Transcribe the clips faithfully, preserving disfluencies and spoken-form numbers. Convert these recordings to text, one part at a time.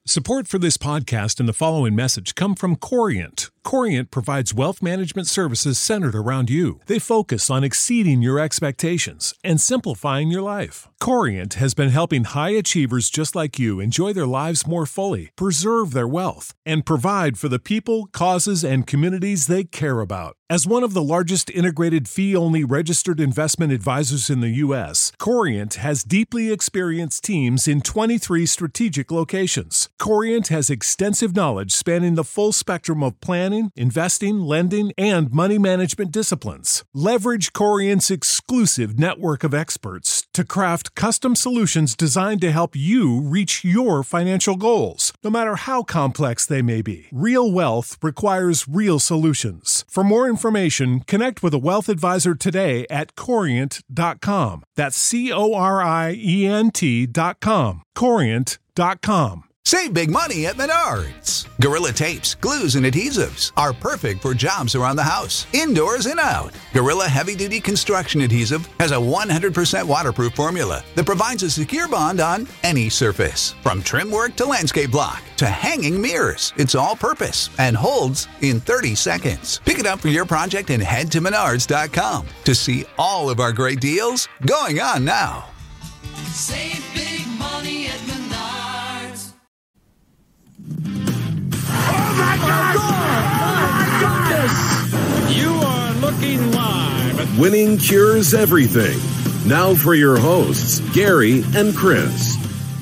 Support for this podcast and the following message come from Corient. Corient provides wealth management services centered around you. They focus on exceeding your expectations and simplifying your life. Corient has been helping high achievers just like you enjoy their lives more fully, preserve their wealth, and provide for the people, causes, and communities they care about. As one of the largest integrated fee-only registered investment advisors in the U S, Corient has deeply experienced teams in twenty-three strategic locations. Corient has extensive knowledge spanning the full spectrum of planning, investing, lending, and money management disciplines. Leverage Corient's exclusive network of experts to craft custom solutions designed to help you reach your financial goals, no matter how complex they may be. Real wealth requires real solutions. For more information, connect with a wealth advisor today at corient dot com. That's C O R I E N T dot com. corient dot com. Save big money at Menards. Gorilla tapes, glues, and adhesives are perfect for jobs around the house, indoors and out. Gorilla Heavy Duty Construction Adhesive has a one hundred percent waterproof formula that provides a secure bond on any surface. From trim work to landscape block to hanging mirrors, it's all purpose and holds in thirty seconds. Pick it up for your project and head to menards dot com to see all of our great deals going on now. Save big money at Menards. Oh my God! Oh my goodness! You are looking live at Winning Cures Everything. Now for your hosts, Gary and Chris.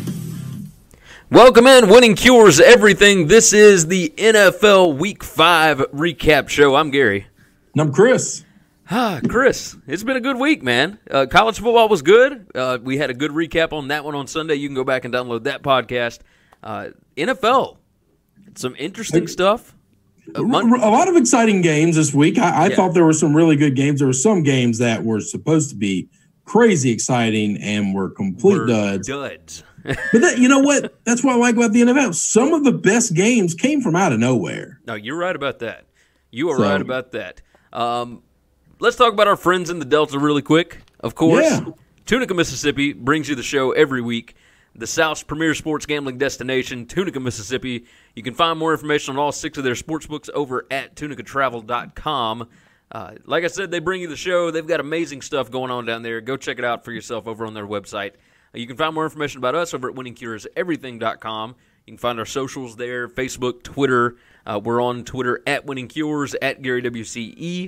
Welcome in, Winning Cures Everything. This is the N F L Week five recap show. I'm Gary. And I'm Chris. Ah, Chris, it's been a good week, man. Uh, college football was good. Uh, we had a good recap on that one on Sunday. You can go back and download that podcast. Uh, N F L, some interesting stuff. A, a lot of exciting games this week. I, I yeah. thought there were some really good games. There were some games that were supposed to be crazy exciting and were complete We're duds. duds. But that, you know what? That's what I like about the N F L. Some of the best games came from out of nowhere. No, you're right about that. You are So- right about that. Um, let's talk about our friends in the Delta really quick. Of course, Yeah. Tunica, Mississippi brings you the show every week. The South's premier sports gambling destination, Tunica, Mississippi. You can find more information on all six of their sports books over at tunica travel dot com. Uh, like I said, they bring you the show. They've got amazing stuff going on down there. Go check it out for yourself over on their website. Uh, you can find more information about us over at winning cures everything dot com. You can find our socials there, Facebook, Twitter. Uh, we're on Twitter at WinningCures, at Gary W C E.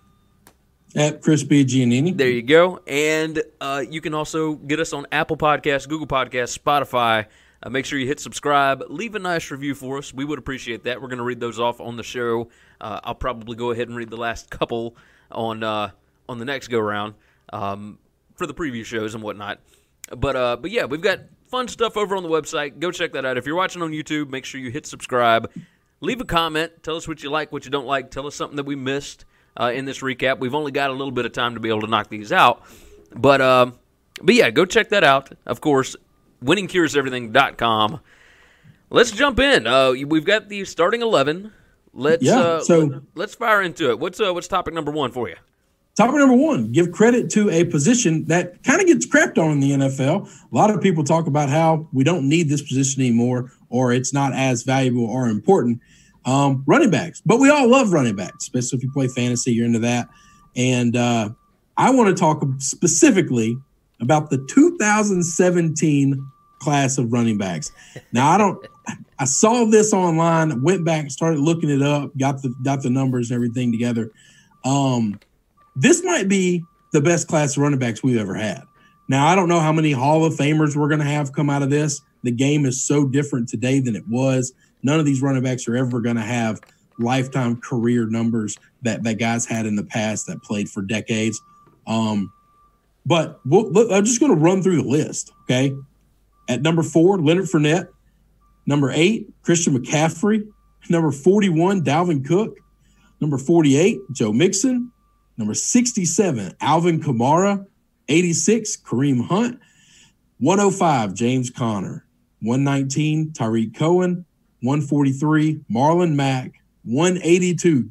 At Chris B. Giannini. There you go. And uh, you can also get us on Apple Podcasts, Google Podcasts, Spotify. Uh, make sure you hit subscribe. Leave a nice review for us. We would appreciate that. We're going to read those off on the show. Uh, I'll probably go ahead and read the last couple on uh, on the next go-round um, for the preview shows and whatnot. But, uh, but yeah, we've got fun stuff over on the website. Go check that out. If you're watching on YouTube, make sure you hit subscribe. Leave a comment. Tell us what you like, what you don't like. Tell us something that we missed. Uh, in this recap. We've only got a little bit of time to be able to knock these out. But, uh, but yeah, go check that out. Of course, winning cures everything dot com. Let's jump in. Uh, we've got the starting eleven. Let's, Yeah, uh, so- let, let's fire into it. What's uh, what's topic number one for you? Topic number one, give credit to a position that kind of gets crapped on in the N F L. A lot of people talk about how we don't need this position anymore or it's not as valuable or important. Um, running backs, but we all love running backs, especially if you play fantasy, you're into that. And uh, I want to talk specifically about the two thousand seventeen class of running backs. Now, I don't, I saw this online, went back, started looking it up, got the got the numbers and everything together. Um, this might be the best class of running backs we've ever had. Now, I don't know how many Hall of Famers we're going to have come out of this. The game is so different today than it was. None of these running backs are ever going to have lifetime career numbers that, that guys had in the past that played for decades. Um, but we'll, look, I'm just going to run through the list, okay? At number four, Leonard Fournette. Number eight, Christian McCaffrey. Number forty-one, Dalvin Cook. Number forty-eight, Joe Mixon. Number sixty-seven, Alvin Kamara. eighty-six, Kareem Hunt. one oh five, James Conner. one nineteen, Tariq Cohen. one forty-three, Marlon Mack. one eighty-two,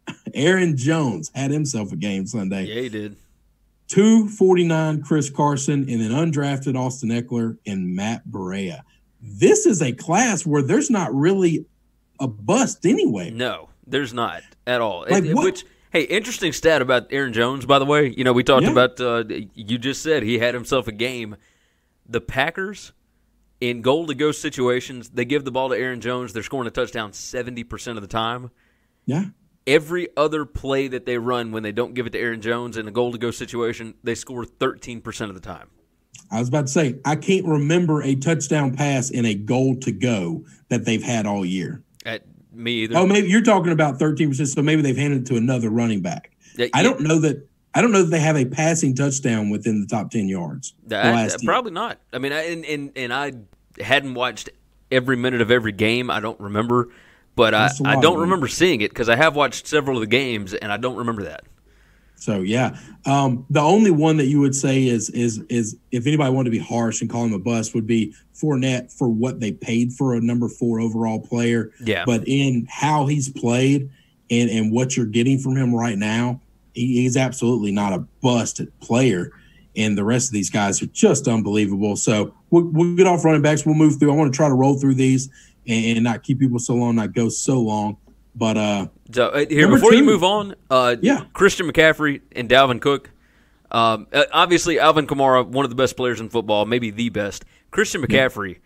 Aaron Jones had himself a game Sunday. Yeah, he did. two forty-nine, Chris Carson, and then undrafted Austin Eckler and Matt Berea. this is a class where there's not really a bust anyway. No, there's not at all. Like it, what? Which, hey, interesting stat about Aaron Jones, by the way. You know, we talked Yeah. about, uh, you just said he had himself a game. The Packers, in goal-to-go situations, they give the ball to Aaron Jones. They're scoring a touchdown seventy percent of the time. Yeah. Every other play that they run when they don't give it to Aaron Jones in a goal-to-go situation, they score thirteen percent of the time. I was about to say, I can't remember a touchdown pass in a goal to go that they've had all year. At me either. Oh, maybe you're talking about thirteen percent, so maybe they've handed it to another running back. Yeah, I yeah. don't know that I don't know that they have a passing touchdown within the top ten yards. the I- last year. probably not. I mean, I, and, and, and I hadn't watched every minute of every game. I don't remember. But I, That's a lot I of don't them. remember seeing it because I have watched several of the games, and I don't remember that. So yeah, um, the only one that you would say is is is if anybody wanted to be harsh and call him a bust would be Fournette for what they paid for a number four overall player. Yeah. But in how he's played and and what you're getting from him right now, he, he's absolutely not a busted player. And the rest of these guys are just unbelievable. So we'll, we'll get off running backs. We'll move through. I want to try to roll through these and, and not keep people so long, not go so long. But uh, So uh, here, Number before you two. move on, uh, Yeah. Christian McCaffrey and Dalvin Cook. Um, uh, obviously, Alvin Kamara, one of the best players in football, maybe the best. Christian McCaffrey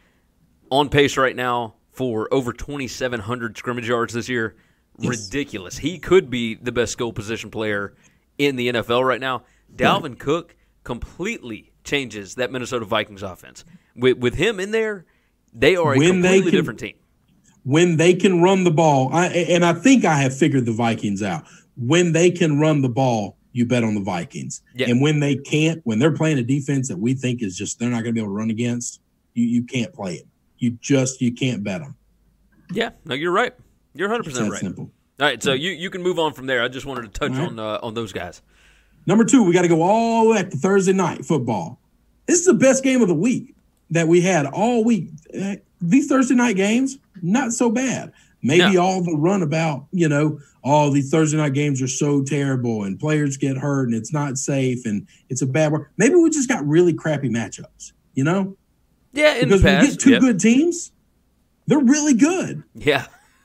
on pace right now for over twenty-seven hundred scrimmage yards this year. Yes. Ridiculous. He could be the best skill position player in the N F L right now. Dalvin Cook completely changes that Minnesota Vikings offense. With, with him in there, they are a When they completely can- different team. when they can run the ball, I, and I think I have figured the Vikings out. When they can run the ball, you bet on the Vikings. Yeah. And when they can't, when they're playing a defense that we think is just they're not going to be able to run against, you you can't play it. You just you can't bet them. Yeah, no, you're right. You're one hundred It's percent that right. simple. All right, so you, you can move on from there. I just wanted to touch All right. on uh, on those guys. Number two, we got to go all the way back to Thursday night football. This is the best game of the week that we had all week. Uh, These Thursday night games, not so bad. Maybe No. all the run about, you know, all these Thursday night games are so terrible and players get hurt and it's not safe and it's a bad work. Maybe we just got really crappy matchups, you know? Yeah, in Because the when you past, get two yep. good teams, they're really good. Yeah,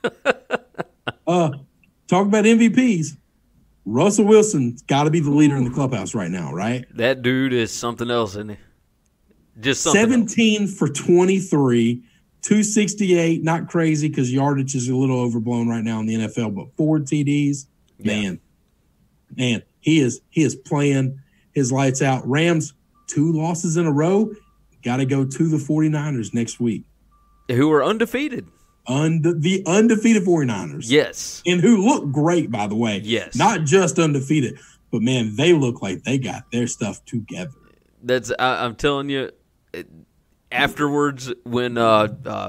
Uh, talk about M V Ps. Russell Wilson's got to be the leader in the clubhouse right now, right? that dude is something else, isn't he? Just something else. seventeen for twenty-three, two sixty-eight, not crazy because yardage is a little overblown right now in the N F L, but four T Ds, man, man, he is he is playing his lights out. Rams, two losses in a row, got to go to the 49ers next week. Who are undefeated. Unde- the undefeated 49ers. Yes. And who look great, by the way. Yes. Not just undefeated, but man, they look like they got their stuff together. That's I, I'm telling you. it- Afterwards, when uh, uh,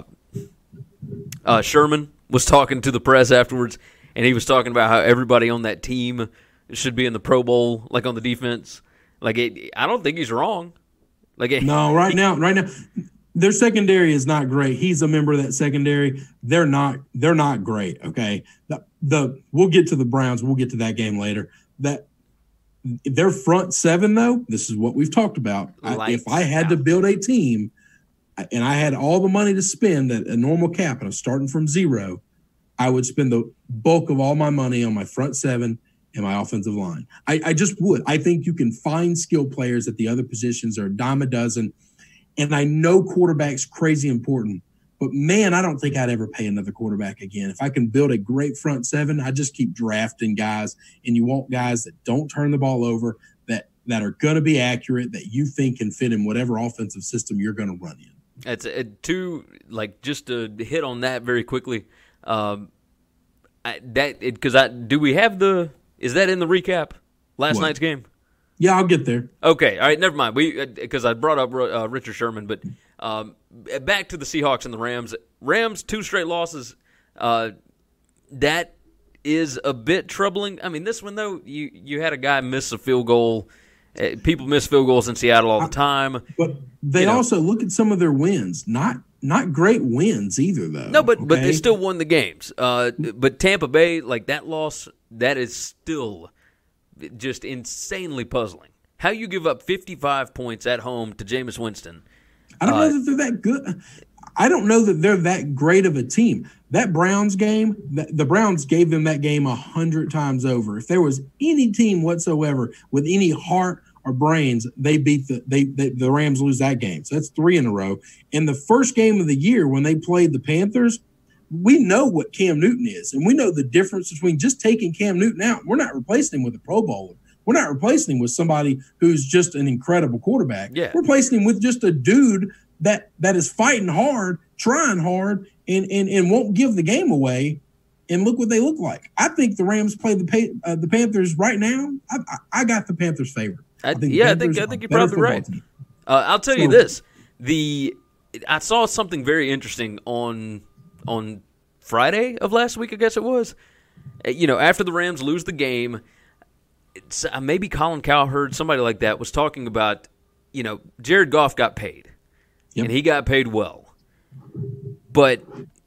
uh, Sherman was talking to the press afterwards, and he was talking about how everybody on that team should be in the Pro Bowl, like on the defense. Like, it, I don't think he's wrong. Like, it, No, right now, right now, their secondary is not great. He's a member of that secondary. They're not. They're not great. Okay. The, the we'll get to the Browns. We'll get to that game later. That their front seven, though. This is what we've talked about. I, if I had to build a team, and I had all the money to spend at a normal cap, and I'm starting from zero, I would spend the bulk of all my money on my front seven and my offensive line. I, I just would. I think you can find skill players at the other positions are a dime a dozen. And I know quarterback's crazy important, but man, I don't think I'd ever pay another quarterback again. If I can build a great front seven, I just keep drafting guys, and you want guys that don't turn the ball over, that that are going to be accurate, that you think can fit in whatever offensive system you're going to run in. It's uh, two like just to hit on that very quickly. Um, I, that because I do we have the is that in the recap last What? night's game? Yeah, I'll get there. Okay, all right, never mind. We because I brought up uh, Richard Sherman, but um, back to the Seahawks and the Rams. Rams two straight losses. Uh, that is a bit troubling. I mean, this one though, you you had a guy miss a field goal. Uh, people miss field goals in Seattle all the time. But they You know. also look at some of their wins. Not not great wins either, though. No, but but okay? they still won the games. Uh, but Tampa Bay, like that loss, that is still just insanely puzzling. How you give up fifty-five points at home to Jameis Winston? I don't uh, know that they're that good. I don't know that they're that great of a team. That Browns game, the, the Browns gave them that game a hundred times over. If there was any team whatsoever with any heart or brains, they beat the they, they the Rams lose that game. So that's three in a row. In the first game of the year when they played the Panthers, we know what Cam Newton is, and we know the difference between just taking Cam Newton out. We're not replacing him with a Pro Bowler. We're not replacing him with somebody who's just an incredible quarterback. Yeah. We're replacing him with just a dude that that is fighting hard, trying hard, and and and won't give the game away. And look what they look like. I think the Rams play the uh, the Panthers right now. I, I, I got the Panthers favored. I, I think yeah, Panthers I think I think you're better probably right. Uh, I'll tell so, you this: the I saw something very interesting on on Friday of last week. I guess it was. You know, after the Rams lose the game. It's, uh, maybe Colin Cowherd, somebody like that, was talking about, you know, Jared Goff got paid, yep. and he got paid well. But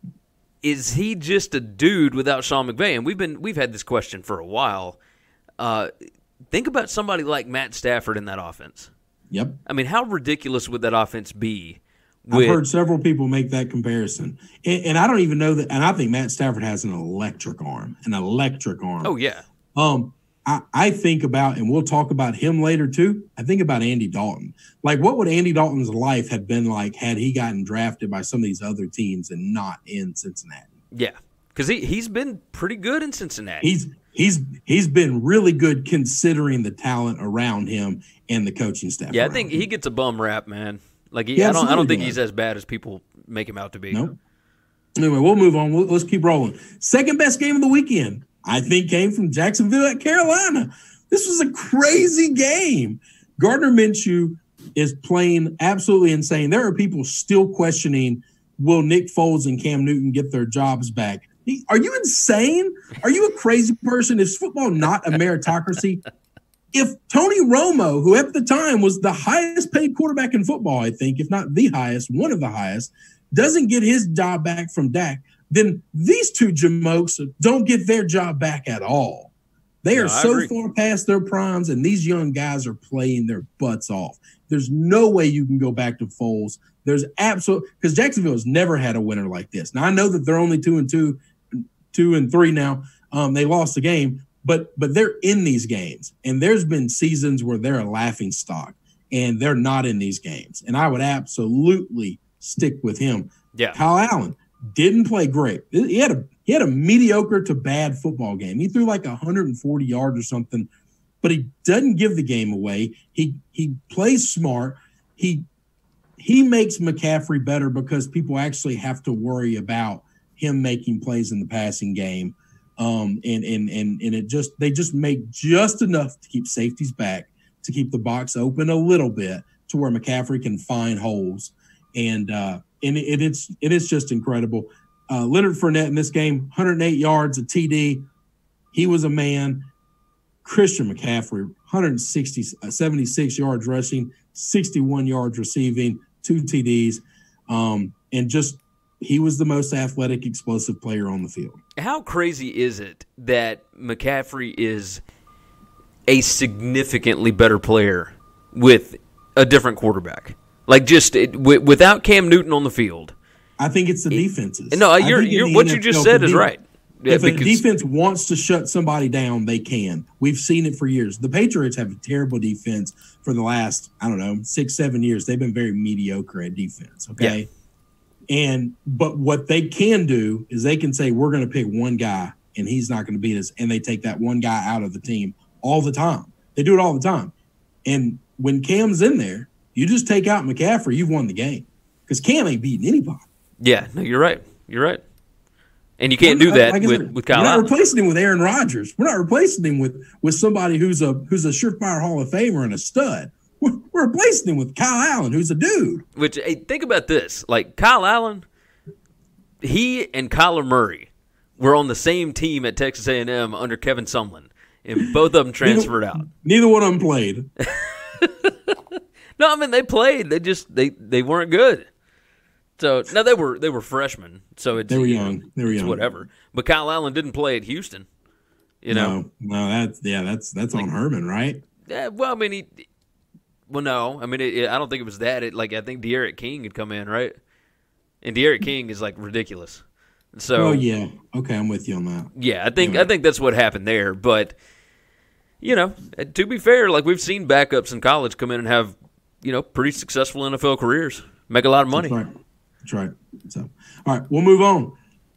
is he just a dude without Sean McVay? And we've been we've had this question for a while. Uh, think about somebody like Matt Stafford in that offense. Yep. I mean, how ridiculous would that offense be? With, I've heard several people make that comparison, and, and I don't even know that. And I think Matt Stafford has an electric arm, an electric arm. Oh yeah. Um. I, I think about, and we'll talk about him later too, I think about Andy Dalton. Like, what would Andy Dalton's life have been like had he gotten drafted by some of these other teams and not in Cincinnati? Yeah, because he, he's been pretty good in Cincinnati. He's he's he's been really good considering the talent around him and the coaching staff. Yeah, I think him. He gets a bum rap, man. Like, he, he I don't I don't think does. he's as bad as people make him out to be. Nope. Anyway, we'll move on. We'll, let's keep rolling. Second best game of the weekend, I think, came from Jacksonville at Carolina. This was a crazy game. Gardner Minshew is playing absolutely insane. There are people still questioning, will Nick Foles and Cam Newton get their jobs back? Are you insane? Are you a crazy person? Is football not a meritocracy? If Tony Romo, who at the time was the highest paid quarterback in football, I think, if not the highest, one of the highest, doesn't get his job back from Dak, then these two jamokes don't get their job back at all. They no, are I so agree. far past their primes, and these young guys are playing their butts off. There's no way you can go back to Foles. There's absolutely – because Jacksonville has never had a winner like this. Now, I know that they're only two and two, two and three now. Um, they lost the game, but but they're in these games. And there's been seasons where they're a laughing stock, and they're not in these games. And I would absolutely stick with him. Yeah. Kyle Allen didn't play great. He had a he had a mediocre to bad football game. He threw like one hundred forty yards or something, but he doesn't give the game away. He he plays smart. He he makes McCaffrey better because people actually have to worry about him making plays in the passing game. Um, and and and and it just they just make just enough to keep safeties back, to keep the box open a little bit to where McCaffrey can find holes. And uh, and it, it's it is just incredible. Uh, Leonard Fournette in this game, one hundred eight yards, a T D. He was a man. Christian McCaffrey, one hundred sixty, seventy-six yards rushing, sixty-one yards receiving, two T Ds, um, and just he was the most athletic, explosive player on the field. How crazy is it that McCaffrey is a significantly better player with a different quarterback? Like, just it, w- without Cam Newton on the field. I think it's the defenses. No, you're, you're, what N F L, you just said is right. Yeah, if because, a defense wants to shut somebody down, they can. We've seen it for years. The Patriots have a terrible defense for the last, I don't know, six, seven years. They've been very mediocre at defense, okay? Yeah. And but what they can do is they can say, we're going to pick one guy, and he's not going to beat us, and they take that one guy out of the team all the time. They do it all the time. And when Cam's in there, you just take out McCaffrey, you've won the game. Because Cam ain't beating anybody. Yeah, no, you're right. You're right. And you can't do that like with, with Kyle We're not Allen. replacing him with Aaron Rodgers. We're not replacing him with, with somebody who's a who's a surefire Hall of Famer and a stud. We're, we're replacing him with Kyle Allen, who's a dude. Which, hey, think about this. Like, Kyle Allen, he and Kyler Murray were on the same team at Texas A and M under Kevin Sumlin, and both of them transferred neither, out. Neither one of them played. No, I mean, they played. They just they, they weren't good. So no, they were they were freshmen. So it's, they were you young. know, they were it's young. But But Kyle Allen didn't play at Houston. You know, no, no, that's yeah, that's that's like, on Herman, right? Yeah. Well, I mean, he. Well, no, I mean, it, it, I don't think it was that. It, like I think De'Aaron King had come in, right? and De'Aaron King is like ridiculous. So oh yeah, okay, I'm with you on that. Yeah, I think Yeah. I think that's what happened there. But you know, to be fair, like we've seen backups in college come in and have you know pretty successful N F L careers, make a lot of money. That's right. That's right. So, all right, we'll move on.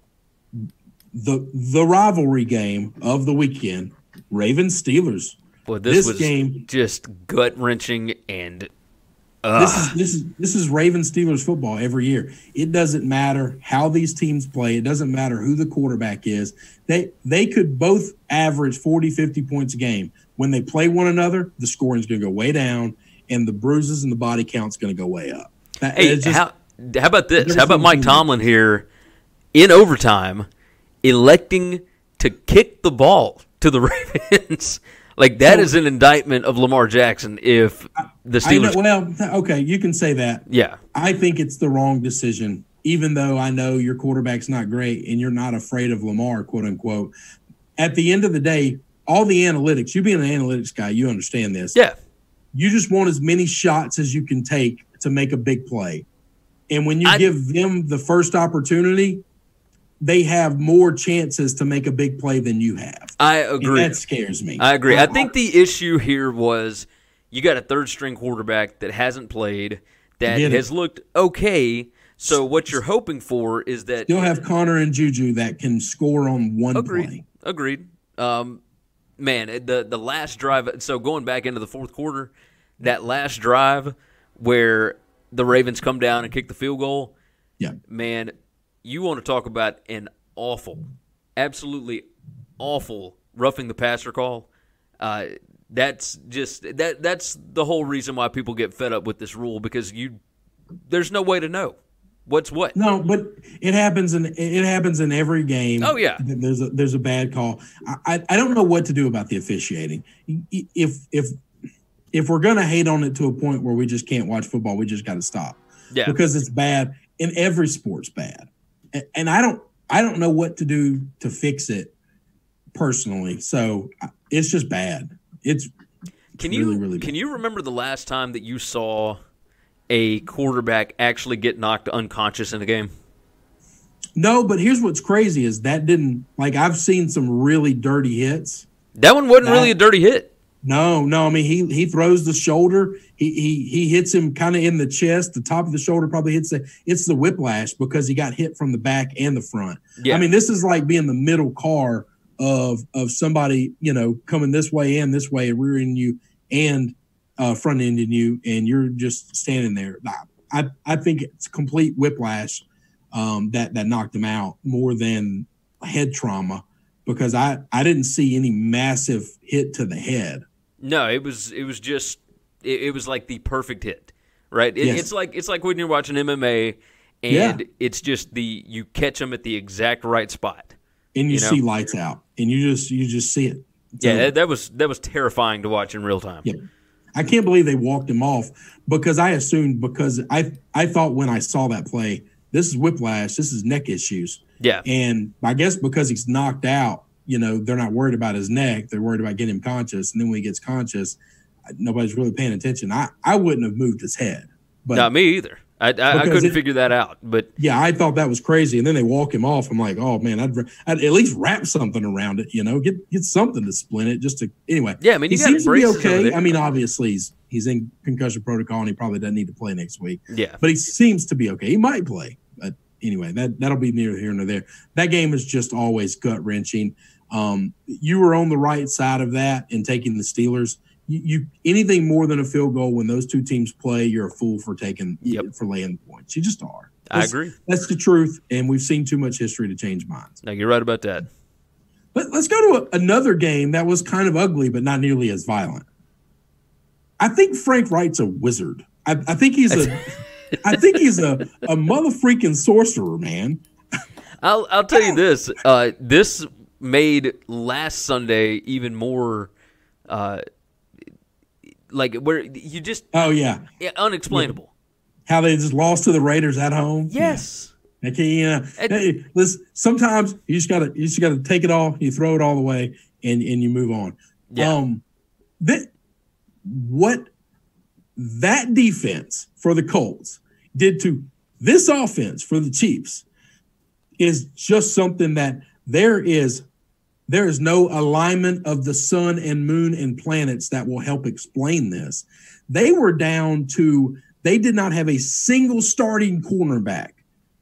The the rivalry game of the weekend, Ravens Steelers. Boy, this, This was game- just gut wrenching and This is this is this is Ravens Steelers football every year. It doesn't matter how these teams play. It doesn't matter who the quarterback is. They they could both average forty, fifty points a game. When they play one another, the scoring's going to go way down, and the bruises and the body count's going to go way up. That- hey, it's just- how how about this? there's How about no Mike team- Tomlin here in overtime electing to kick the ball to the Ravens? Like that So- is an indictment of Lamar Jackson. If the I know, Steelers, well, okay, you can say that. yeah, I think it's the wrong decision, even though I know your quarterback's not great and you're not afraid of Lamar, quote unquote. At the end of the day, all the analytics, you being an analytics guy, you understand this. yeah, You just want as many shots as you can take to make a big play. And when you I- give them the first opportunity, they have more chances to make a big play than you have. I And agree. that scares me. I agree. I think the issue here was you got a third string quarterback that hasn't played, that Get it. has looked okay. So what you're hoping for is that You'll have Connor and Juju that can score on one agreed. play. Agreed. Um, man, the the last drive. So going back into the fourth quarter, that last drive where the Ravens come down and kick the field goal. Yeah. Man, you want to talk about an awful, absolutely awful roughing the passer call. Uh, that's just that. That's the whole reason why people get fed up with this rule, because you there's no way to know what's what. No, but it happens in it happens in every game. Oh, yeah. there's a there's a bad call. I I, I don't know what to do about the officiating. If if if we're gonna hate on it to a point where we just can't watch football, we just got to stop. Yeah. because it's bad in every sport's bad, and, and I don't I don't know what to do to fix it personally. So it's just bad. It's Can really, you really bad. can you remember the last time that you saw a quarterback actually get knocked unconscious in a game? No, but here's what's crazy is that didn't like I've seen some really dirty hits. That one wasn't really a That- dirty hit. No, no. I mean, he he throws the shoulder. He he he hits him kind of in the chest. The top of the shoulder probably hits the it's the whiplash because he got hit from the back and the front. Yeah. I mean, this is like being the middle car of of somebody, you know, coming this way and this way, rear-ending you and uh, front-ending you, and you're just standing there. I I think it's complete whiplash um, that that knocked him out more than head trauma, because I I didn't see any massive hit to the head. No, it was it was just it, it was like the perfect hit, right? It, Yes. It's like it's like when you're watching M M A, and Yeah. it's just the you catch them at the exact right spot. And you, You know? see lights out, and you just you just see it. So, Yeah, that, that was that was terrifying to watch in real time. yeah. I can't believe they walked him off, because I assumed because I I thought when I saw that play, this is whiplash, this is neck issues, Yeah, and I guess because he's knocked out, you know, they're not worried about his neck, they're worried about getting him conscious, and then when he gets conscious, nobody's really paying attention. I I wouldn't have moved his head, but not me either. I I, I Because couldn't it- figure that out. But yeah, I thought that was crazy. And then they walk him off. I'm like, oh man, I'd, I'd at least wrap something around it, you know, get get something to splint it just to anyway. Yeah, I mean, he you got seems to be braces over okay. there. I mean, obviously he's he's in concussion protocol and he probably doesn't need to play next week. yeah, But he seems to be okay. He might play. But anyway, that that'll be neither here nor there. That game is just always gut wrenching. Um, you were on the right side of that in taking the Steelers. You, you anything more than a field goal when those two teams play, you're a fool for taking Yep. for laying the points. You just are. I That's- agree. That's the truth, and we've seen too much history to change minds. No, you're right about that. But let's go to a, another game that was kind of ugly, but not nearly as violent. I think Frank Wright's a wizard. I, I think he's a, I think he's a a mother freaking sorcerer, man. I'll I'll tell you this. Uh, this made last Sunday even more, uh, like where you just Oh yeah, yeah, unexplainable. how they just lost to the Raiders at home. Yes. Yeah. Okay, you know, And- hey, listen, sometimes you just gotta you just gotta take it all, you throw it all away, and and you move on. Yeah. Um, that what that defense for the Colts did to This offense for the Chiefs is just something that there is there is no alignment of the sun and moon and planets that will help explain this. They were down to, they did not have a single starting cornerback.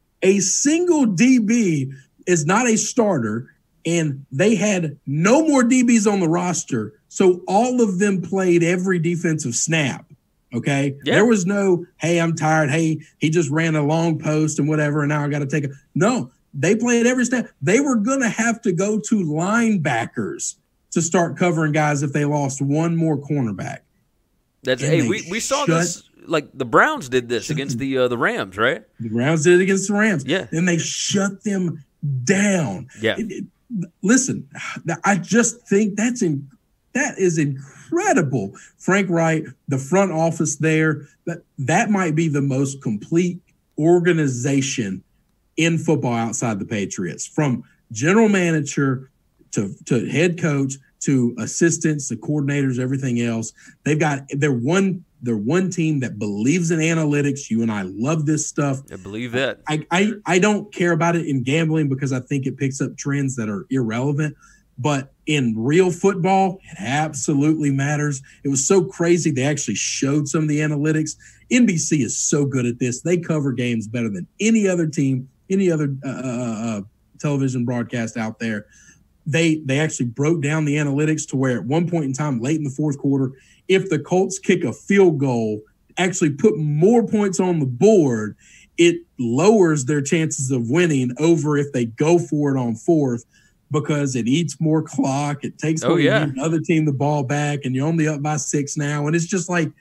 A single D B is not a starter, and they had no more D Bs on the roster, so all of them played every defensive snap. Okay. Yeah. There was no, hey, I'm tired. Hey, he just ran a long post and whatever, and now I got to take a no. They played every snap. They were going to have to go to linebackers to start covering guys if they lost one more cornerback. That's and hey, we, we saw shut, this like the Browns did this against the uh, the Rams, right? The Browns did it against the Rams. Yeah, and they shut them down. Yeah. It, it, listen, I just think that's in that is incredible. Frank Wright, the front office there, that that might be the most complete organization in football outside the Patriots, from general manager to, to head coach to assistants, the coordinators, everything else. They've got they're one they're one team that believes in analytics. You and I love this stuff. I believe that. I, I I don't care about it in gambling because I think it picks up trends that are irrelevant. But in real football, it absolutely matters. It was so crazy. They actually showed some of the analytics. N B C is so good at this. They cover games better than any other team, any other uh, uh, television broadcast out there. They they actually broke down the analytics to where at one point in time, late in the fourth quarter, if the Colts kick a field goal, actually put more points on the board, it lowers their chances of winning over if they go for it on fourth, because it eats more clock. It takes oh, yeah. another team the ball back, and you're only up by six now. And it's just like,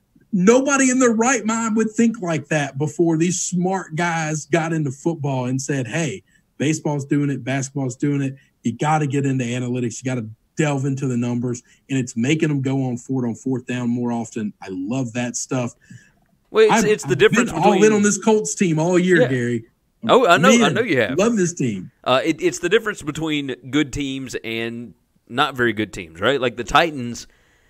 nobody in their right mind would think like that before these smart guys got into football and said, hey, baseball's doing it, basketball's doing it. You got to get into analytics. You got to delve into the numbers, and it's making them go on fourth on fourth down more often. I love that stuff. Well, it's, it's the I've difference been between all in on this Colts team all year, yeah. Gary. Oh, I know, Man, I know you have. Love this team. Uh, it, it's the difference between good teams and not very good teams, right? Like the Titans.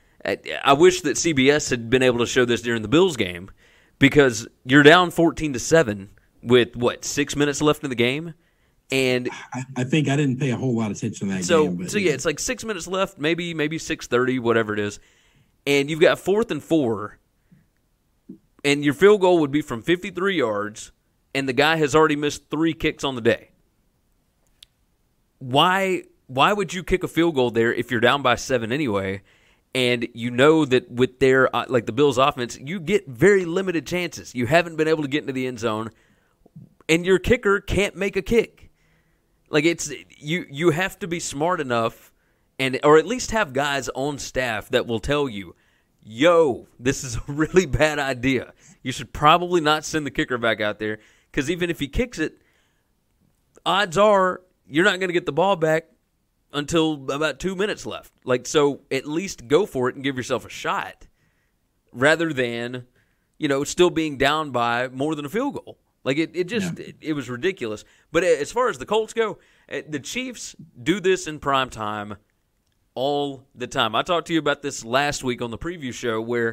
I wish that C B S had been able to show this during the Bills game, because you're down fourteen to seven with what six minutes left in the game, and I, I think I didn't pay a whole lot of attention to that so, game. But so yeah, it's like six minutes left, maybe maybe six thirty, whatever it is, and you've got fourth and four, and your field goal would be from fifty-three yards, and the guy has already missed three kicks on the day. Why why would you kick a field goal there if you're down by seven anyway? And you know that with their, like the Bills' offense, you get very limited chances. You haven't been able to get into the end zone, and your kicker can't make a kick. Like it's you, you have to be smart enough, and or at least have guys on staff that will tell you, "Yo, this is a really bad idea. You should probably not send the kicker back out there, because even if he kicks it, odds are you're not going to get the ball back until about two minutes left. Like, so at least go for it and give yourself a shot, rather than, you know, still being down by more than a field goal. Like, it, it just, yeah. it, it was ridiculous. But as far as the Colts go, the Chiefs do this in prime time all the time. I talked to you about this last week on the preview show where,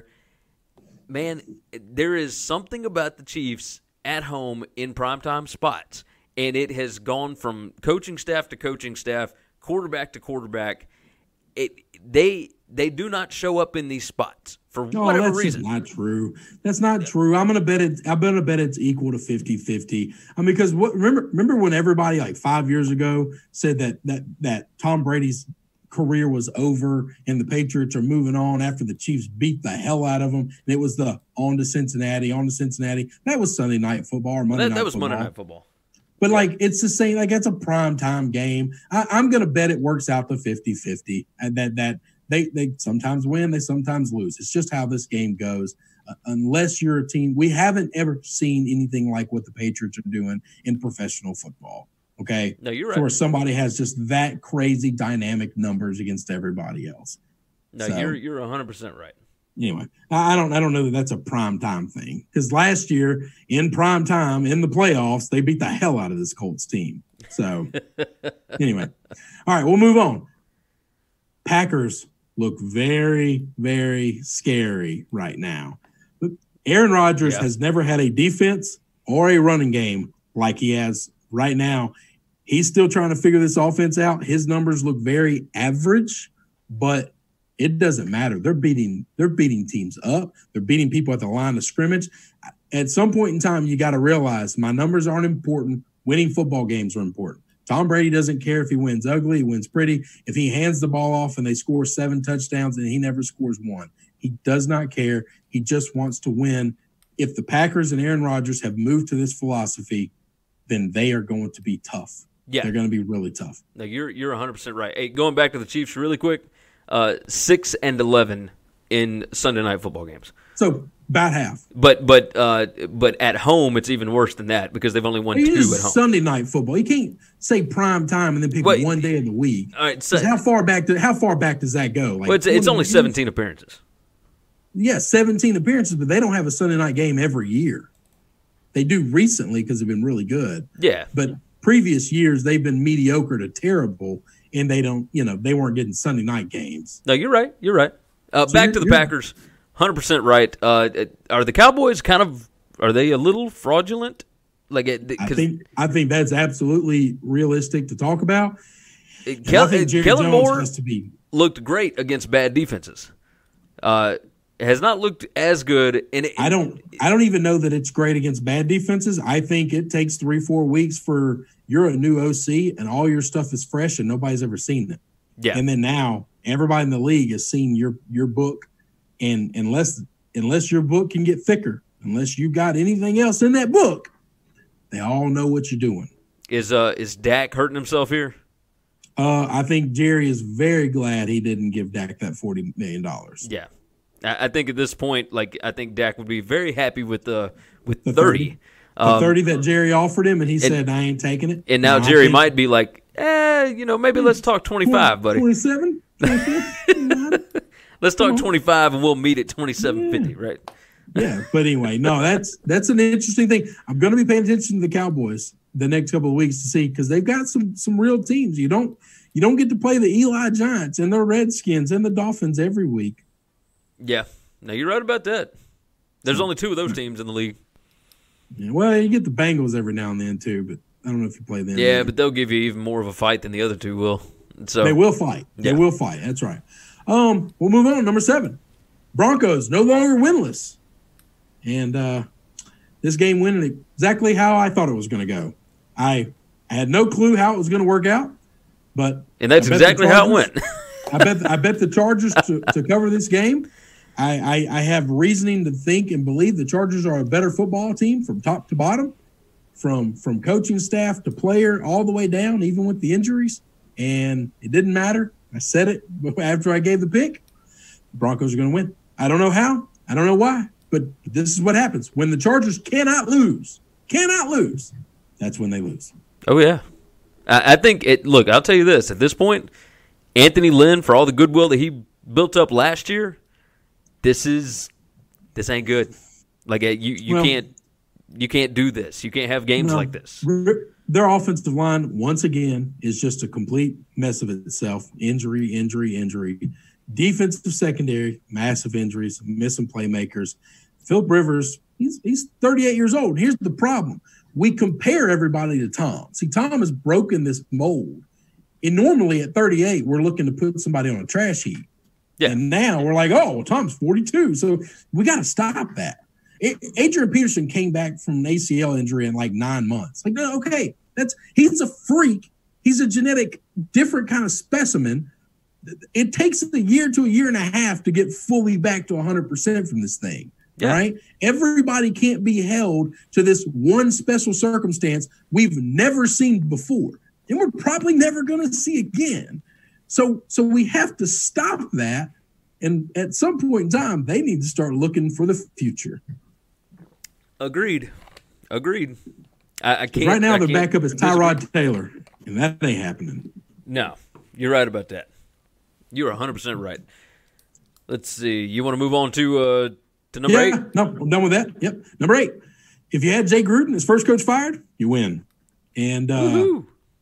man, there is something about the Chiefs at home in primetime spots, and it has gone from coaching staff to coaching staff, quarterback to quarterback. It they they do not show up in these spots for no, whatever that's reason. Just not true. That's not true. I'm gonna bet it. I'm gonna bet it's equal to fifty-fifty. I mean, because what remember remember when everybody like five years ago said that that that Tom Brady's career was over and the Patriots are moving on after the Chiefs beat the hell out of them, and it was the on to Cincinnati, on to Cincinnati. That was Sunday night football or Monday that, night that was football. Monday night football. But, like, it's the same. Like, it's a prime time game. I, I'm going to bet it works out to fifty-fifty. And that that they, they sometimes win, they sometimes lose. It's just how this game goes. Uh, unless you're a team. We haven't ever seen anything like what the Patriots are doing in professional football. Okay? No, you're right. So where somebody has just that crazy dynamic numbers against everybody else. No, so, you're you're one hundred percent right. Anyway, I don't I don't know that that's a prime time thing, because last year in prime time in the playoffs, they beat the hell out of this Colts team. So anyway, all right, we'll move on. Packers look very, very scary right now. Aaron Rodgers yeah. has never had a defense or a running game like he has right now. He's still trying to figure this offense out. His numbers look very average, but it doesn't matter. They're beating they're beating teams up. They're beating people at the line of scrimmage. At some point in time, you got to realize my numbers aren't important. Winning football games are important. Tom Brady doesn't care if he wins ugly, he wins pretty. If he hands the ball off and they score seven touchdowns and he never scores one, he does not care. He just wants to win. If the Packers and Aaron Rodgers have moved to this philosophy, then they are going to be tough. Yeah. They're going to be really tough. No, you're you're one hundred percent right. Hey, going back to the Chiefs really quick, uh, six and eleven in Sunday night football games. So about half. But but uh, but at home it's even worse than that because they've only won It two is at home. Sunday night football. You can't say prime time and then pick Wait, one day of the week. All right, so, how far back do, how far back does that go? Like well, it's, it's only years? seventeen appearances. Yeah, seventeen appearances, but they don't have a Sunday night game every year. They do recently because they've been really good. Yeah, but previous years they've been mediocre to terrible, and they don't, you know, they weren't getting Sunday night games. No, you're right. You're right. Uh, So back you're- to the you're- Packers, one hundred percent right. Uh, are the Cowboys kind of are they a little fraudulent? Like, it, I think I think that's absolutely realistic to talk about. And I Kel- think Jerry Kellen Jones Moore has to be. looked great against bad defenses. Uh, has not looked as good. And it, I don't. I don't even know that it's great against bad defenses. I think it takes three, four weeks for you're a new O C and all your stuff is fresh and nobody's ever seen it. Yeah. And then now everybody in the league has seen your your book, and unless unless your book can get thicker, unless you got anything else in that book, they all know what you're doing. Is uh is Dak hurting himself here? Uh, I think Jerry is very glad he didn't give Dak that forty million dollars. Yeah. I, I think at this point, like I think Dak would be very happy with the with The thirty. thirty. The Um, thirty that Jerry offered him, and he and- said, "I ain't taking it." And now I Jerry think- might be like, eh, you know, maybe let's talk twenty-five, buddy. twenty-seven? Let's talk twenty-five, and we'll meet at twenty-seven fifty, right? Yeah, but anyway, no, that's that's an interesting thing. I'm going to be paying attention to the Cowboys the next couple of weeks to see because they've got some some real teams. You don't you don't get to play the Eli Giants and the Redskins and the Dolphins every week. Yeah. No, you're right about that. There's only two of those teams in the league. Yeah, well, you get the Bengals every now and then too, but I don't know if you play them. Yeah, either. but they'll give you even more of a fight than the other two will. So They will fight. They Yeah. will fight. That's right. Um, we'll move on. Number seven, Broncos no longer winless, and uh, this game went exactly how I thought it was going to go. I I had no clue how it was going to work out, but And that's I bet the exactly how it Chargers- went. I bet I bet the Chargers to, to cover this game. I, I I have reasoning to think and believe the Chargers are a better football team from top to bottom, from from coaching staff to player all the way down, even with the injuries. And it didn't matter. I said it after I gave the pick. The Broncos are going to win. I don't know how. I don't know why. But this is what happens. When the Chargers cannot lose, cannot lose, that's when they lose. Oh, yeah. I, I think, it. Look, I'll tell you this. At this point, Anthony Lynn, for all the goodwill that he built up last year, this is this ain't good. Like, uh, you, you Well- can't you can't do this. You can't have games No, like this. Their offensive line, once again, is just a complete mess of itself. Injury, injury, injury. Defensive secondary, massive injuries, missing playmakers. Philip Rivers, he's he's thirty-eight years old. Here's the problem. We compare everybody to Tom. See, Tom has broken this mold. And normally at thirty-eight, we're looking to put somebody on a trash heap. Yeah. And now we're like, oh, well, Tom's forty-two. So we got to stop that. A- Adrian Peterson came back from an A C L injury in like nine months. Like, no, okay, that's he's a freak. He's a genetic, different kind of specimen. It takes a year to a year and a half to get fully back to one hundred percent from this thing. Yeah. Right? Everybody can't be held to this one special circumstance we've never seen before. And we're probably never going to see again. So, so we have to stop that. And at some point in time, they need to start looking for the future. Agreed. Agreed. I, I can't. Right now, I the can't backup is disagree. Tyrod Taylor, and that ain't happening. No, you're right about that. You're one hundred percent right. Let's see. You want to move on to uh, to number yeah, eight? no, I'm done with that. Yep. Number eight. If you had Jay Gruden, his first coach, fired, you win. And uh, Woohoo.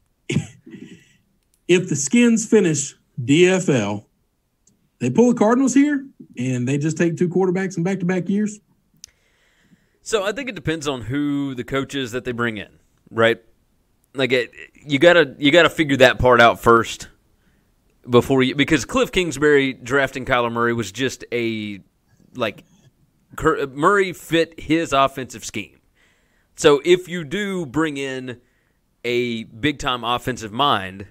if the Skins finish D F L, they pull the Cardinals here, and they just take two quarterbacks in back-to-back years. So I think it depends on who the coach is that they bring in, right? Like it, you gotta you gotta figure that part out first before you, because Cliff Kingsbury drafting Kyler Murray was just a like Murray fit his offensive scheme. So if you do bring in a big time offensive mind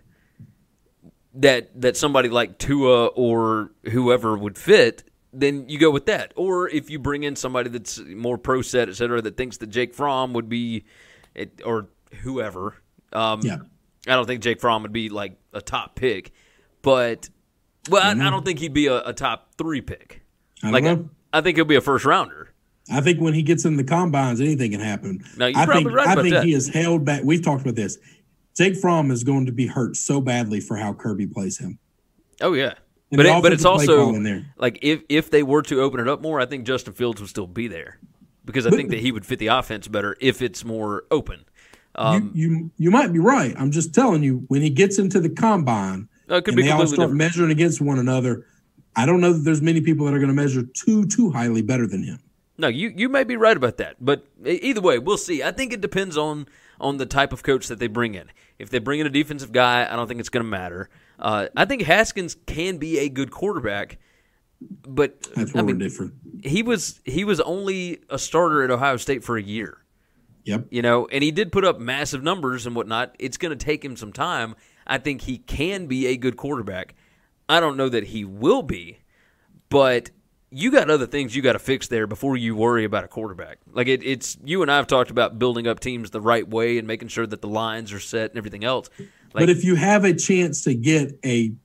that that somebody like Tua or whoever would fit, then you go with that. Or if you bring in somebody that's more pro set, et cetera, that thinks that Jake Fromm would be, or whoever. Um, yeah. I don't think Jake Fromm would be like a top pick, but well, I, I don't think he'd be a, a top three pick. I don't like know. I, I think he'll be a first rounder. I think when he gets in the combines, anything can happen. No, you're I probably think, right I about think that. he is held back. We've talked about this. Jake Fromm is going to be hurt so badly for how Kirby plays him. Oh yeah, And but the it, but it's offensive play also call in there. like if if they were to open it up more, I think Justin Fields would still be there because I But- think that he would fit the offense better if it's more open. Um, you, you you might be right. I'm just telling you, when he gets into the combine No, it could and be they all completely start different. measuring against one another, I don't know that there's many people that are going to measure too too highly better than him. No, you, you may be right about that, but e- either way, we'll see. I think it depends on on the type of coach that they bring in. If they bring in a defensive guy, I don't think it's going to matter. Uh, I think Haskins can be a good quarterback, but That's I where mean, we're different. he was he was only a starter at Ohio State for a year. Yep. You know, and he did put up massive numbers and whatnot. It's going to take him some time. I think he can be a good quarterback. I don't know that he will be, but you got other things you got to fix there before you worry about a quarterback. Like it, it's you and I have talked about building up teams the right way and making sure that the lines are set and everything else. Like, But if you have a chance to get a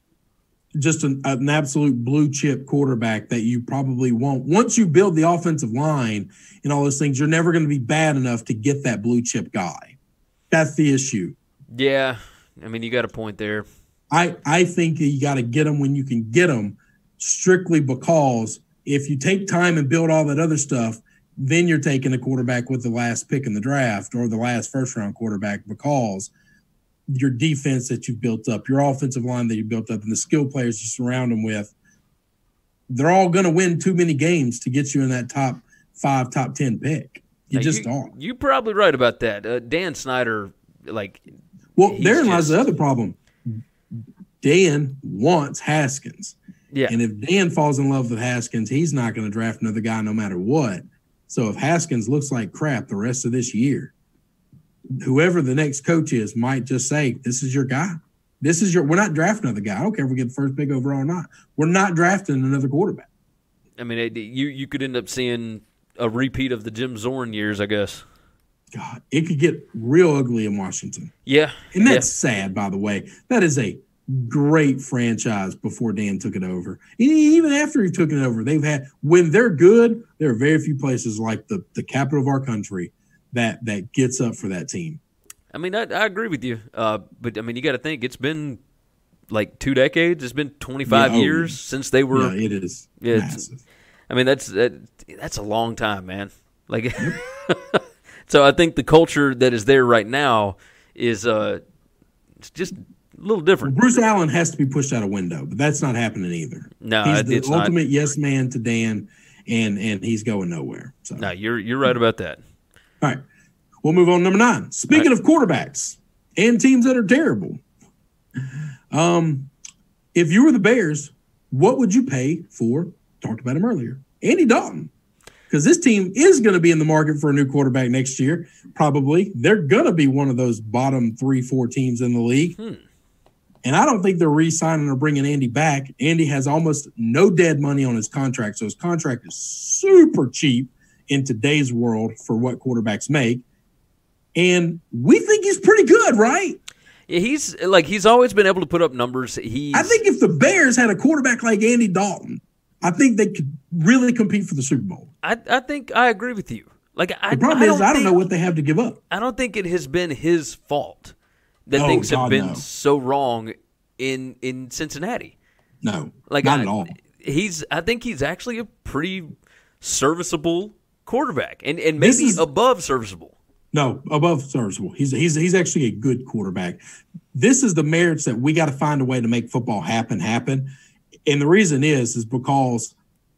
just an, an absolute blue chip quarterback that you probably won't, once you build the offensive line and all those things, you're never going to be bad enough to get that blue chip guy. That's the issue. yeah, I mean, you got a point there. I, I think that you got to get them when you can get them, strictly because if you take time and build all that other stuff, then you're taking a quarterback with the last pick in the draft or the last first round quarterback, because your defense that you built up, your offensive line that you built up, and the skill players you surround them with, they're all going to win too many games to get you in that top five, top ten pick. You Now, just you, are. You're probably right about that. Uh, Dan Snyder, like, Well, he's therein lies just- the other problem. Dan wants Haskins. yeah, And if Dan falls in love with Haskins, he's not going to draft another guy no matter what. So if Haskins looks like crap the rest of this year, whoever the next coach is might just say, this is your guy. This is your – we're not drafting another guy. I don't care if we get the first pick overall or not. We're not drafting another quarterback. I mean, it, you you could end up seeing a repeat of the Jim Zorn years, I guess. God, it could get real ugly in Washington. Yeah, And yeah. that's sad, by the way. That is a great franchise before Dan took it over. And even after he took it over, they've had – when they're good, there are very few places like the, the capital of our country that that gets up for that team. I mean, I, I agree with you. Uh, but, I mean, you got to think, it's been like two decades. It's been twenty-five Yeah, oh, years since they were Yeah, it is Yeah, it's- massive. I mean, that's that, that's a long time, man. Like, so I think the culture that is there right now is uh, it's just a little different. Bruce Allen has to be pushed out a window, but that's not happening either. No, he's it- the it's not. ultimate yes man to Dan, and and he's going nowhere. So, No, you're you're right about that. all right, we'll move on to number nine. Speaking All right. of quarterbacks and teams that are terrible, um, if you were the Bears, what would you pay for? Talked about him earlier, Andy Dalton, because this team is going to be in the market for a new quarterback next year. Probably they're going to be one of those bottom three, four teams in the league. Hmm. And I don't think they're re-signing or bringing Andy back. Andy has almost no dead money on his contract, so his contract is super cheap in today's world for what quarterbacks make. And we think he's pretty good, right? Yeah, he's like he's always been able to put up numbers. He's, I think if the Bears had a quarterback like Andy Dalton, I think they could really compete for the Super Bowl. I I think I agree with you. Like I, The problem I is don't I don't think, know what they have to give up. I don't think it has been his fault that Oh, things have God, been no. so wrong in in Cincinnati. No, Like not I, at all. He's I think he's actually a pretty serviceable quarterback, and and This maybe is- above serviceable. No, above serviceable. He's he's he's actually a good quarterback. This is the merits that we got to find a way to make football happen happen. And the reason is is because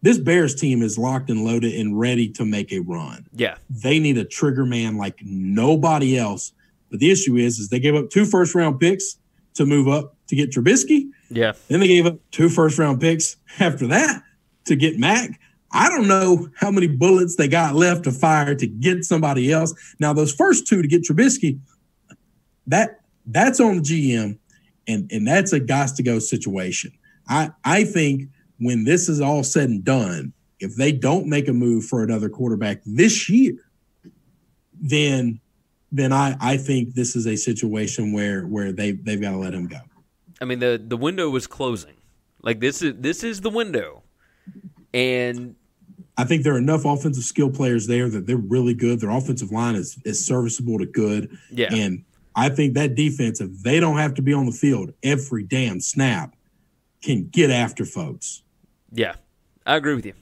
this Bears team is locked and loaded and ready to make a run. Yeah. They need a trigger man like nobody else. But the issue is, is they gave up two first round picks to move up to get Trubisky. Yeah. Then they gave up two first round picks after that to get Mac. I don't know how many bullets they got left to fire to get somebody else. Now, those first two to get Trubisky, that that's on the G M, and, and that's a gots-to-go situation. I, I think when this is all said and done, if they don't make a move for another quarterback this year, then then I, I think this is a situation where where they, they've got to let him go. I mean, the, the window was closing. Like, this is this is the window. And I think there are enough offensive skill players there that they're really good. Their offensive line is, is serviceable to good. Yeah. And I think that defense, if they don't have to be on the field every damn snap, can get after folks. Yeah, I agree with you.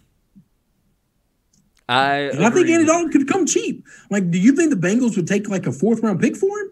I and I think Andy Dalton could come cheap. Like, do you think the Bengals would take like a fourth round pick for him?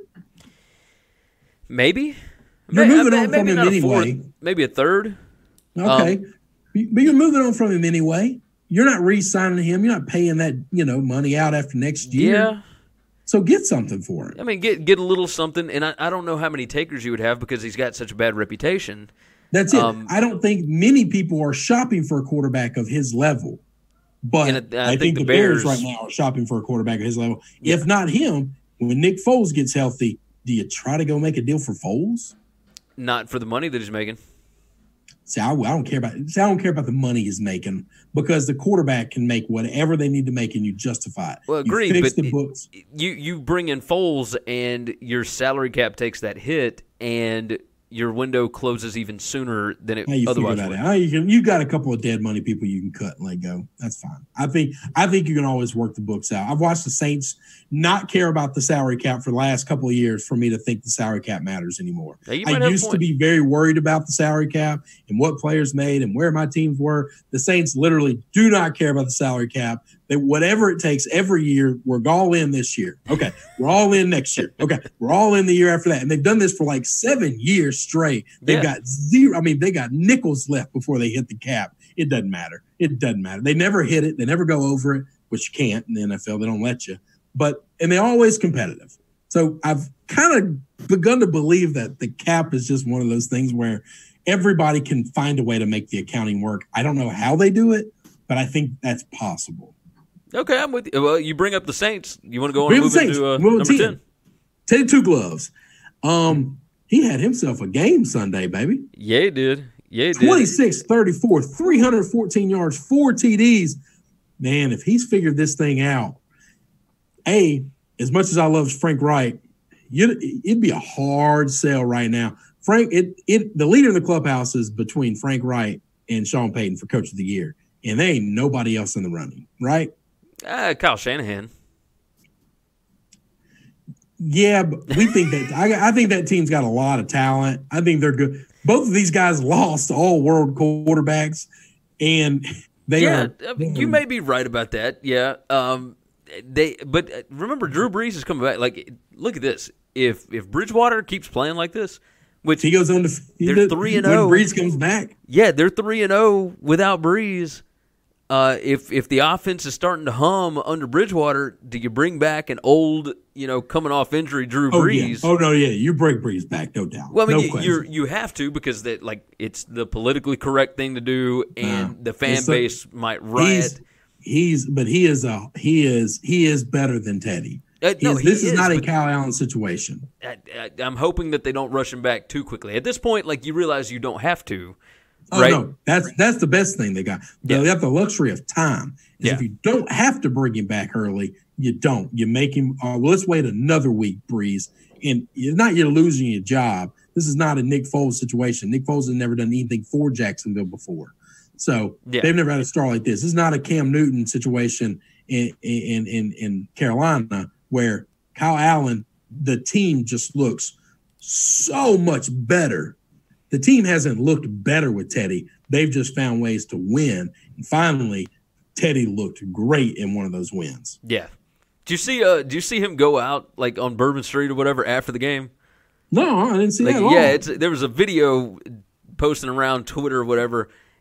Maybe. You're May, moving I, on from him anyway. Fourth, maybe a third. Okay. Um, but you're moving on from him anyway. You're not re-signing him. You're not paying that, you know, money out after next year. Yeah. So get something for him. I mean, get get a little something. And I, I don't know how many takers you would have because he's got such a bad reputation. That's it. Um, I don't think many people are shopping for a quarterback of his level. But And I I, think think, the the Bears, Bears- right now are shopping for a quarterback of his level. If not him, when Nick Foles gets healthy, do you try to go make a deal for Foles? Not for the money that he's making. See, I, I don't care about. See, I don't care about the money he's making because the quarterback can make whatever they need to make, and you justify it. Well, You agreed, fix but the books. you you bring in Foles and your salary cap takes that hit, and your window closes even sooner than it How you figure otherwise that would. out? How you can, you got a couple of dead money people you can cut and let go. That's fine. I think I think you can always work the books out. I've watched the Saints not care about the salary cap for the last couple of years for me to think the salary cap matters anymore. Yeah, you might have I a used to point. be very worried about the salary cap and what players made and where my teams were. The Saints literally do not care about the salary cap. They, whatever it takes every year, we're all in this year. Okay, we're all in next year. Okay, we're all in the year after that. And they've done this for like seven years straight. They've Yeah. got zero. I mean, they got nickels left before they hit the cap. It doesn't matter. It doesn't matter. They never hit it. They never go over it, which you can't in the N F L. They don't let you. But, and they're always competitive. So I've kind of begun to believe that the cap is just one of those things where everybody can find a way to make the accounting work. I don't know how they do it, but I think that's possible. Okay, I'm with you. Well, you bring up the Saints. You want to go on Bring and up move the into uh, Saints. Move number to ten? ten. Teddy Two Gloves. Um, he had himself a game Sunday, baby. Yeah, he did. Yeah, he did. twenty-six thirty-four, three hundred fourteen yards, four T Ds. Man, if he's figured this thing out, A, as much as I love Frank Wright, you, it'd be a hard sell right now. Frank, it it the leader in the clubhouse is between Frank Wright and Sean Payton for Coach of the Year, and there ain't nobody else in the running, right? Uh, Kyle Shanahan. Yeah, but we think that I, I think that team's got a lot of talent. I think they're good. Both of these guys lost all world quarterbacks, and they yeah, are. I mean, you may be right about that. Yeah. Um, they, but uh, remember, Drew Brees is coming back. Like, look at this. If if Bridgewater keeps playing like this, which He goes on to They're three and oh. when Breeze comes back. yeah, they're three and zero without Brees. Uh, if if the offense is starting to hum under Bridgewater, do you bring back an old, you know, coming off injury Drew Oh yeah. Brees? Oh no, yeah. You break Breeze back, no doubt. Well, I mean, no you, question. you're you have to because that like it's the politically correct thing to do, and Nah. the fan It's a- base might riot. He's, he's but he is a he is he is better than Teddy. Uh, He no, is- he this is, is, not a but- Kyle Allen situation. I, I, I'm hoping that they don't rush him back too quickly. At this point, like you realize you don't have to, Oh right? no, that's that's the best thing they got. They Yeah. got the luxury of time. Is Yeah. If you don't have to bring him back early, you don't. You make him. Uh, well, let's wait another week, Breeze. And it's not you're losing your job. This is not a Nick Foles situation. Nick Foles has never done anything for Jacksonville before, so Yeah. they've never had a star like this. This is not a Cam Newton situation in in in, in Carolina where Kyle Allen, the team just looks so much better. The team hasn't looked better with Teddy. They've just found ways to win. And finally, Teddy looked great in one of those wins. Yeah. Do you see? Uh, do you see him go out like on Bourbon Street or whatever after the game? No, I didn't see Like, that at all. yeah, it's there was a video posting around Twitter or whatever,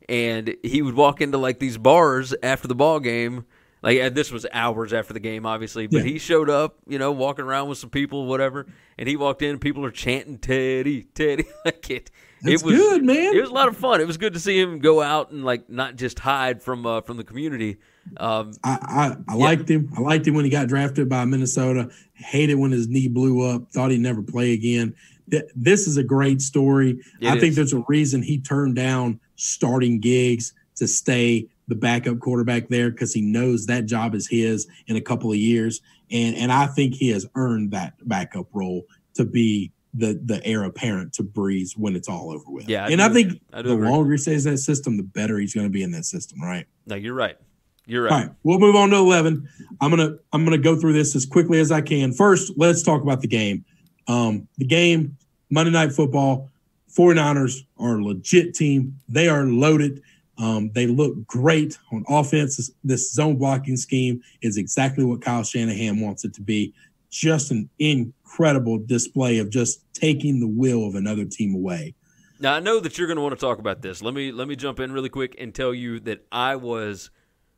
and he would walk into like these bars after the ball game. Like, and this was hours after the game, obviously, but Yeah. he showed up, you know, walking around with some people, whatever, and he walked in, people are chanting Teddy, Teddy. Like it, That's it was good, man. It was a lot of fun. It was good to see him go out and like not just hide from uh, from the community. Um, I, I, I Yeah. liked him. I liked him when he got drafted by Minnesota. Hated when his knee blew up. Thought he'd never play again. Th- This is a great story. It I think is. there's a reason he turned down starting gigs to stay the backup quarterback there because he knows that job is his in a couple of years. And and I think he has earned that backup role to be the the heir apparent to Breeze when it's all over with. Yeah, I and do- I think I do the agree. longer he stays in that system, the better he's going to be in that system, right? no, you're right. You're right. All right, we'll move on to eleven. I'm gonna I'm gonna go through this as quickly as I can. First, let's talk about the game. Um, the game, Monday Night Football. 49ers are a legit team. They are loaded. Um, they look great on offense. This, this zone blocking scheme is exactly what Kyle Shanahan wants it to be. Just an incredible display of just taking the will of another team away. Now I know that you're going to want to talk about this. Let me let me jump in really quick and tell you that I was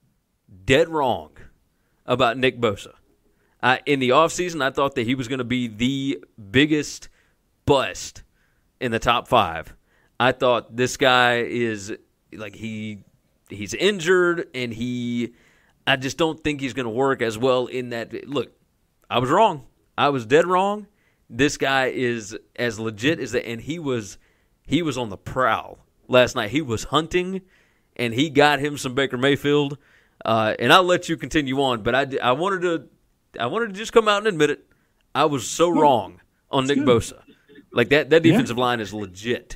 dead wrong about Nick Bosa. I, in the offseason, I thought that he was going to be the biggest bust in the top five. I thought this guy is like he he's injured and he I just don't think he's going to work as well in that. Look, I was wrong. I was dead wrong. This guy is as legit as that, and he was he was on the prowl last night. He was hunting, and he got him some Baker Mayfield. Uh, and I'll let you continue on, but I, I wanted to I wanted to just come out and admit it. I was so wrong on Nick good. Bosa. Like that that Yeah. defensive line is legit.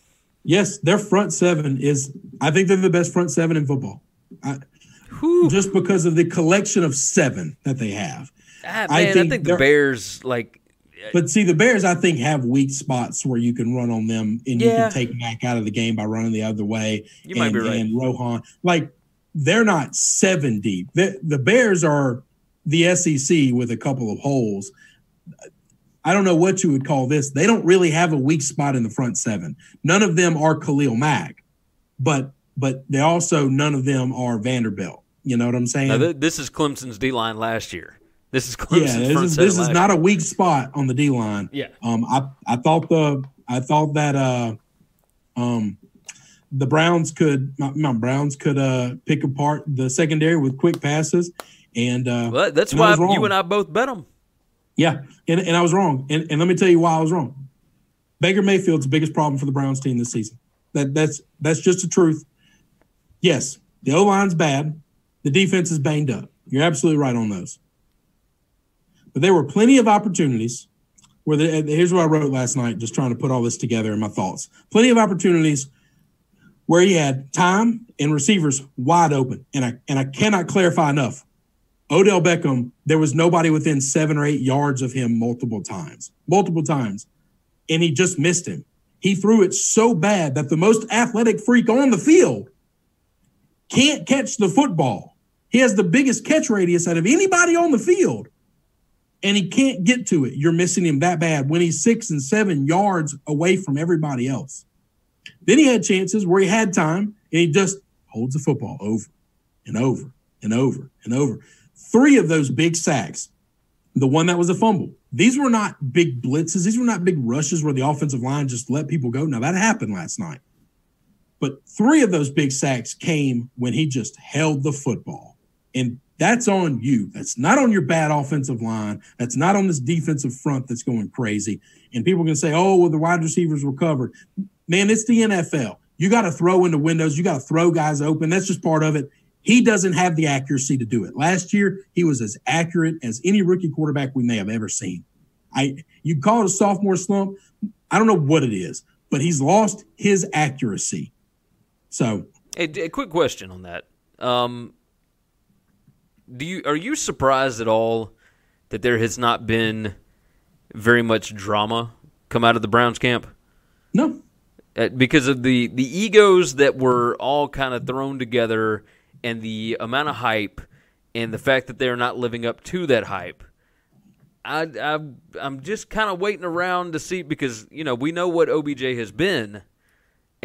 Yes, their front seven is, I think they're the best front seven in football. I, just because of the collection of seven that they have. Ah, man, I I think think, the they're- Bears like But see, the Bears, I think, have weak spots where you can run on them and you Yeah. can take Mac out of the game by running the other way. You and, might be right. And Rohan, like, they're not seven deep. The, the Bears are the S E C with a couple of holes. I don't know what you would call this. They don't really have a weak spot in the front seven. None of them are Khalil Mack, but but they also, none of them are Vanderbilt. You know what I'm saying? now th- this is Clemson's D line last year. This is Yeah, Clemson's this front is seven this is last not year. a weak spot on the D line. Yeah. Um, I I thought the I thought that uh, um, the Browns could my, my Browns could uh pick apart the secondary with quick passes, and uh, Well, that's and I why was wrong. you and I both bet them. Yeah, and and I was wrong, and and let me tell you why I was wrong. Baker Mayfield's the biggest problem for the Browns team this season. That that's that's just the truth. Yes, the O line's bad, the defense is banged up. You're absolutely right on those. But there were plenty of opportunities where the, here's what I wrote last night, just trying to put all this together in my thoughts. Plenty of opportunities where he had time and receivers wide open. And I and I cannot clarify enough. Odell Beckham, there was nobody within seven or eight yards of him multiple times, multiple times. And he just missed him. He threw it so bad that the most athletic freak on the field can't catch the football. He has the biggest catch radius out of anybody on the field, and he can't get to it. You're missing him that bad when he's six and seven yards away from everybody else. Then he had chances where he had time, and he just holds the football over and over and over and over. Three of those big sacks, the one that was a fumble, these were not big blitzes. These were not big rushes where the offensive line just let people go. Now, that happened last night. But three of those big sacks came when he just held the football. And that's on you. That's not on your bad offensive line. That's not on this defensive front that's going crazy. And people can say, oh, well, the wide receivers were covered. Man, it's the N F L. You got to throw into windows. You got to throw guys open. That's just part of it. He doesn't have the accuracy to do it. Last year, he was as accurate as any rookie quarterback we may have ever seen. I you call it a sophomore slump. I don't know what it is, but he's lost his accuracy. So, Hey, a quick question on that. Um, do you are you surprised at all that there has not been very much drama come out of the Browns camp? no. Uh, because of the, the egos that were all kind of thrown together and the amount of hype and the fact that they're not living up to that hype. I, I, I'm just kind of waiting around to see because, you know, we know what O B J has been,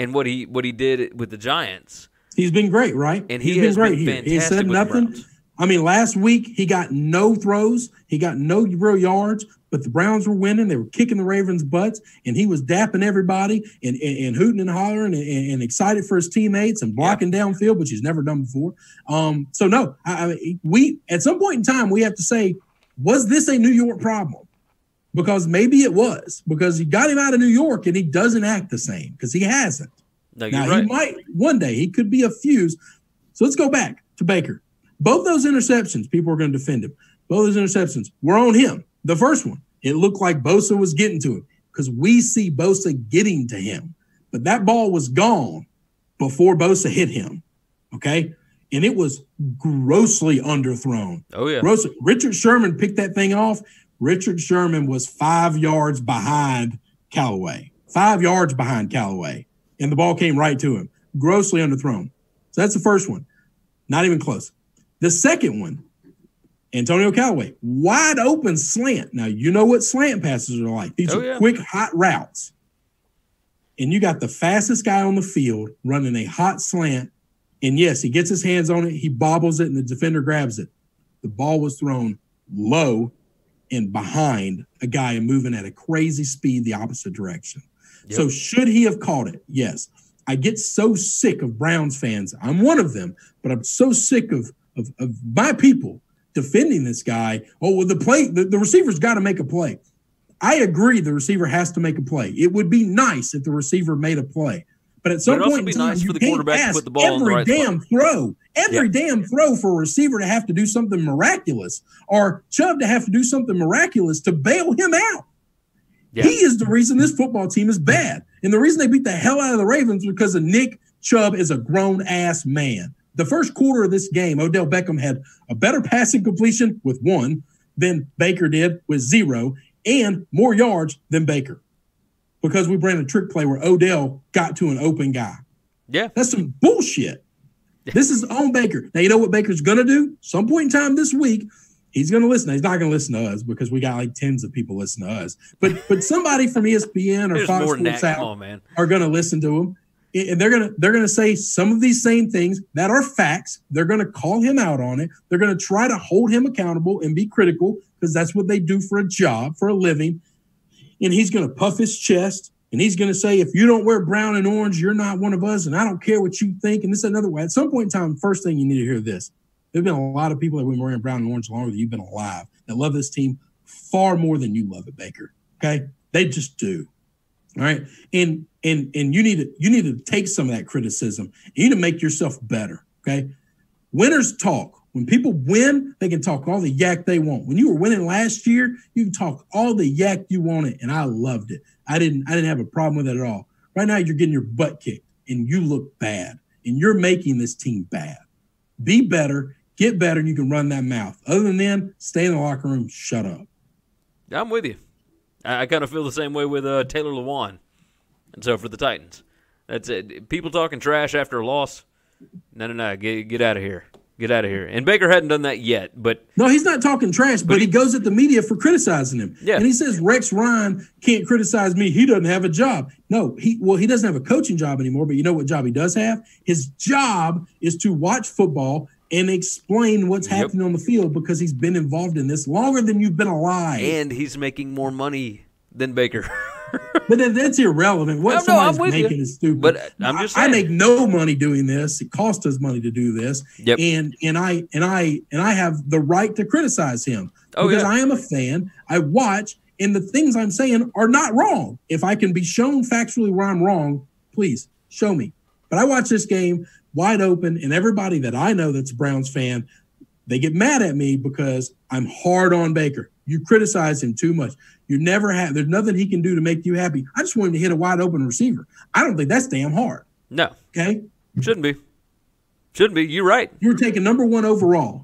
and what he what he did with the Giants. He's been great, right? And he He's has been great been here. He fantastic said with the nothing. Browns. I mean, last week he got no throws. He got no real yards, but the Browns were winning. They were kicking the Ravens' butts, and he was dapping everybody and, and, and hooting and hollering and, and excited for his teammates and blocking yeah. downfield, which he's never done before. Um, so, no, I, I, we at some point in time, we have to say, was this a New York problem? Because maybe it was, because you got him out of New York and he doesn't act the same because he hasn't. No, you're now, right. he might one day, he could be a fuse. So let's go back to Baker. Both those interceptions, people are going to defend him. Both those interceptions were on him. The first one, it looked like Bosa was getting to him because we see Bosa getting to him. But that ball was gone before Bosa hit him, okay? And it was grossly underthrown. Oh, yeah. Grossly. Richard Sherman picked that thing off. Richard Sherman was five yards behind Callaway. Five yards behind Callaway. And the ball came right to him. Grossly underthrown. So that's the first one. Not even close. The second one, Antonio Callaway, wide open slant. Now, you know what slant passes are like. These oh, are yeah. quick, hot routes. And you got the fastest guy on the field running a hot slant. And, yes, he gets his hands on it. He bobbles it, and the defender grabs it. The ball was thrown low and behind a guy moving at a crazy speed the opposite direction. Yep. So should he have caught it? Yes. I get so sick of Browns fans. I'm one of them, but I'm so sick of Of, of my people defending this guy. Oh, well, the play, the, the receiver's got to make a play. I agree the receiver has to make a play. It would be nice if the receiver made a play. But at some But it'd point also be in time, nice you for the can't quarterback to ask put the ball in the every right damn spot. throw, every Yeah. damn throw for a receiver to have to do something miraculous or Chubb to have to do something miraculous to bail him out. Yeah. He is the reason this football team is bad. And the reason they beat the hell out of the Ravens was because of Nick Chubb is a grown-ass man. The first quarter of this game, Odell Beckham had a better passing completion with one than Baker did with zero and more yards than Baker because we ran a trick play where Odell got to an open guy. Yeah. That's some bullshit. This is on Baker. Now, you know what Baker's going to do? Some point in time this week, he's going to listen. He's not going to listen to us because we got like tens of people listen to us. But but somebody from E S P N or There's Fox more than Sports that. Out Come on, man. are going to listen to him. And they're gonna they're gonna say some of these same things that are facts. They're gonna call him out on it. They're gonna try to hold him accountable and be critical because that's what they do for a job, for a living. And he's gonna puff his chest and he's gonna say, if you don't wear brown and orange, you're not one of us, and I don't care what you think. And this is another way. At some point in time, first thing you need to hear this: there've been a lot of people that have been wearing brown and orange longer than you've been alive that love this team far more than you love it, Baker. Okay, they just do. All right. And and and you need to you need to take some of that criticism. You need to make yourself better. Okay. Winners talk. When people win, they can talk all the yak they want. When you were winning last year, you can talk all the yak you wanted. And I loved it. I didn't I didn't have a problem with it at all. Right now, you're getting your butt kicked and you look bad. And you're making this team bad. Be better, get better, and you can run that mouth. Other than then, stay in the locker room, shut up. I'm with you. I, I kind of feel the same way with uh, Taylor Lewan. And so for the Titans, that's it. People talking trash after a loss, no, no, no, get get out of here. Get out of here. And Baker hadn't done that yet, but no, he's not talking trash, but, but he, he goes at the media for criticizing him. Yeah. And he says Rex Ryan can't criticize me. He doesn't have a job. No, he well, he doesn't have a coaching job anymore, but you know what job he does have? His job is to watch football and explain what's yep. happening on the field because he's been involved in this longer than you've been alive. And he's making more money than Baker. But that, that's irrelevant. What no, no, somebody's making you. is stupid. But I'm just I, I saying. make no money doing this. It costs us money to do this. Yep. And and I and I and I have the right to criticize him oh, because yeah. I am a fan. I watch, and the things I'm saying are not wrong. If I can be shown factually where I'm wrong, please show me. But I watch this game wide open, and everybody that I know that's a Browns fan, they get mad at me because I'm hard on Baker. You criticize him too much. You never have. There's nothing he can do to make you happy. I just want him to hit a wide open receiver. I don't think that's damn hard. No. Okay? Shouldn't be. Shouldn't be. You're right. You're taking number one overall.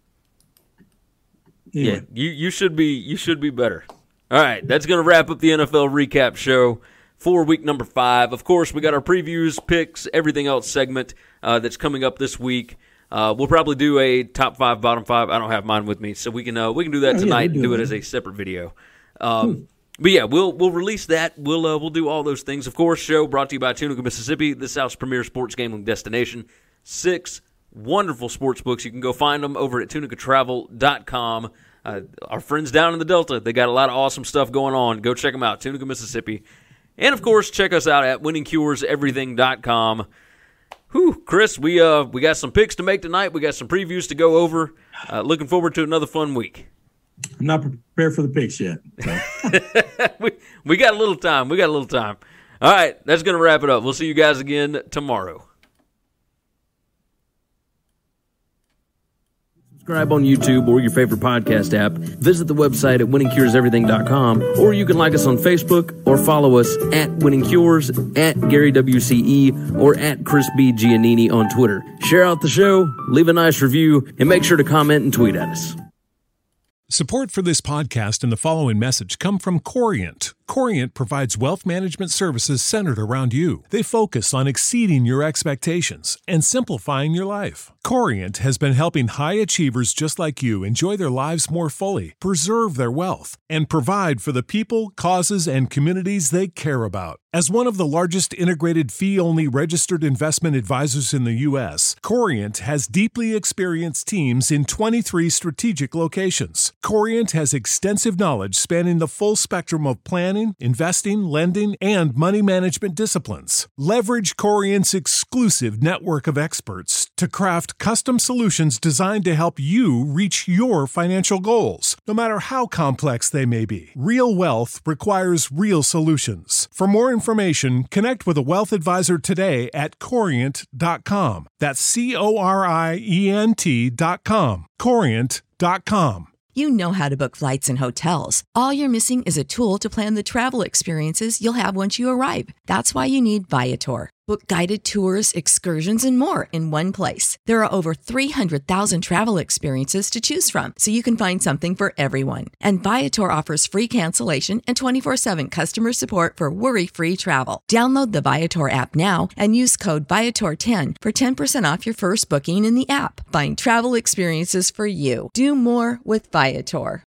Anyway. Yeah, you, you should be you should be better. All right, that's going to wrap up the N F L recap show for week number five. Of course, we got our previews, picks, everything else segment uh, that's coming up this week. Uh, we'll probably do a top five, bottom five. I don't have mine with me, so we can uh, we can do that Oh, tonight yeah, and do do it it. as a separate video. Um, But yeah, we'll we'll release that. We'll uh, we'll do all those things. Of course, show brought to you by Tunica, Mississippi, the South's premier sports gambling destination. Six wonderful sports books. You can go find them over at tunica travel dot com. Uh, our friends down in the Delta, they got a lot of awesome stuff going on. Go check them out, Tunica, Mississippi. And, of course, check us out at winning cures everything dot com. Whew, Chris, we uh we got some picks to make tonight. We got some previews to go over. Uh, looking forward to another fun week. I'm not prepared for the picks yet. So. we, we got a little time. We got a little time. All right, that's going to wrap it up. We'll see you guys again tomorrow. Subscribe on YouTube or your favorite podcast app. Visit the website at winning cures everything dot com, or you can like us on Facebook or follow us at Winning Cures, at Gary W C E, or at Chris B. Giannini on Twitter. Share out the show, leave a nice review, and make sure to comment and tweet at us. Support for this podcast and the following message come from Corient. Corient provides wealth management services centered around you. They focus on exceeding your expectations and simplifying your life. Corient has been helping high achievers just like you enjoy their lives more fully, preserve their wealth, and provide for the people, causes, and communities they care about. As one of the largest integrated fee-only registered investment advisors in the U S, Corient has deeply experienced teams in twenty-three strategic locations. Corient has extensive knowledge spanning the full spectrum of planning, investing, lending, and money management disciplines. Leverage Corient's exclusive network of experts to craft custom solutions designed to help you reach your financial goals, no matter how complex they may be. Real wealth requires real solutions. For more information, connect with a wealth advisor today at corient dot com. That's C O R I E N T dot com. corient dot com. You know how to book flights and hotels. All you're missing is a tool to plan the travel experiences you'll have once you arrive. That's why you need Viator. Book guided tours, excursions, and more in one place. There are over three hundred thousand travel experiences to choose from, so you can find something for everyone. And Viator offers free cancellation and twenty-four seven customer support for worry-free travel. Download the Viator app now and use code Viator ten for ten percent off your first booking in the app. Find travel experiences for you. Do more with Viator.